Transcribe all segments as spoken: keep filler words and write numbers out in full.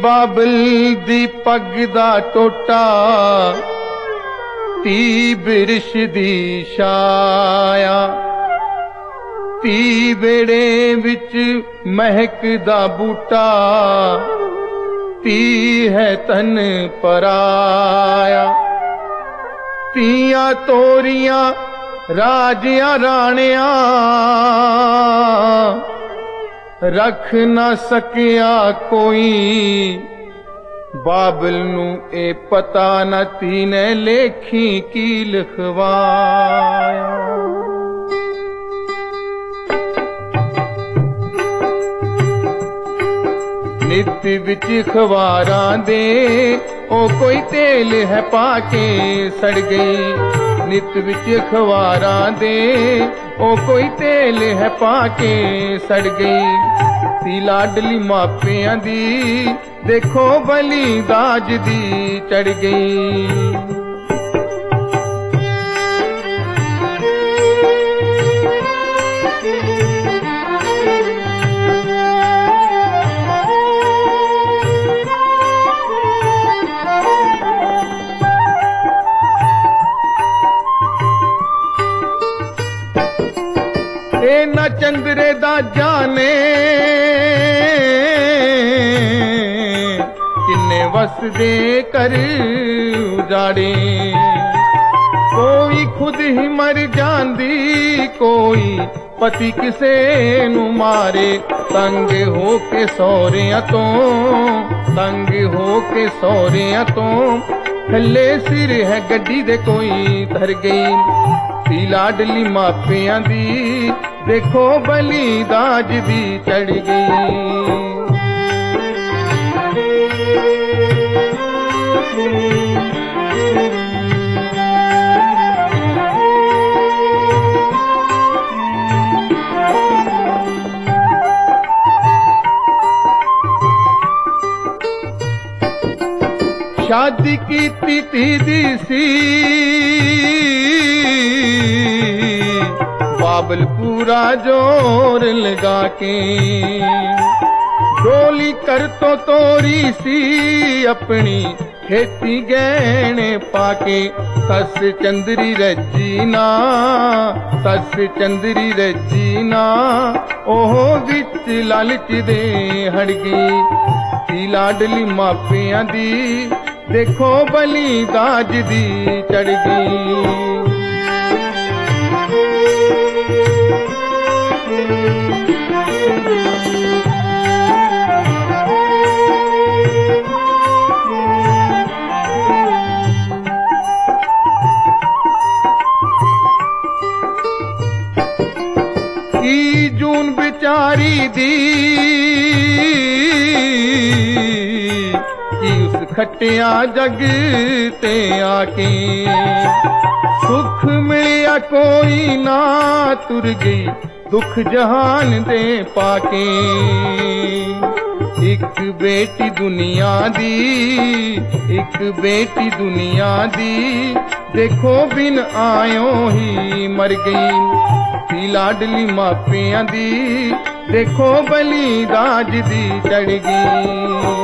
बाबल दी पग दा टोटा ती बिरश दी छाया ती बेड़े विच महक दा बूटा ती है तन पराया तियां तोरियां राजियां राणियां रख न सकिया कोई बाबल नू ए पता न तीने लेखी की लिखवाया। नित विच खवारां दे ओ कोई तेल है पाके सड़ गई। नित विच खवारां दे ओ कोई तेल है पाके सड़ गई। ती लाडली मापियां दी देखो बली दाज दी चढ़ गई। न चंद्रे दा जाने किन्ने वसदे कर उजाड़े। कोई खुद ही मर जांदी कोई पति किसे नू मारे। तंग हो के सौरियां तो तंग हो के सौरियां तो थल्ले सिर है गड्डी दे कोई तर गई। ती लाडली मापियां दी देखो बली दाज दी चढ़ गई। शादी की ती दी सी बाबल पूरा जोर लगा के। डोली कर तो तोरी सी अपनी खेती गहने पाके। सस चंदरी रजीना सस चंदरी रजीना ओह विच लालच दे हड़ गई। ती लाडली मापियां दी देखो बली दाज दी चढ़ गई। की जून बिचारी दी की उस खटिया जग ते आके। सुख मिलिया कोई ना तुर गई दुख जहान दे पाके। एक बेटी दुनिया दी एक बेटी दुनिया दी देखो बिन आयो ही मर गई। ती लाडली मापियां दी देखो बली दाज दी चढ़ गई।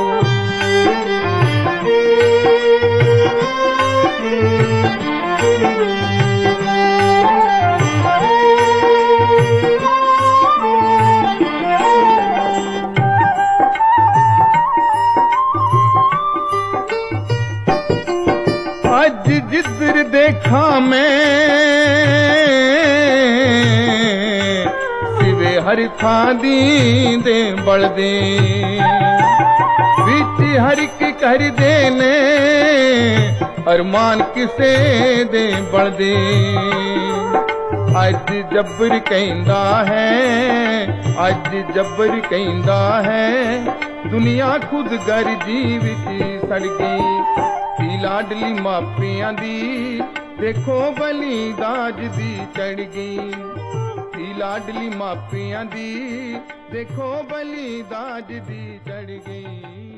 अज जिधर देखा मैं सिवे हर थां दी दे बलदे। विच हर एक कर देने अरमान किसे दे बलदे। अज जबर कहंदा है अज जबर कहंदा है दुनिया खुद गर्जी विच सड़ गई। ती लाडली मापियां दी देखो बली दाज दी चढ़ गई। ती लाडली मापियां दी देखो बली दाज दी चढ़ गई।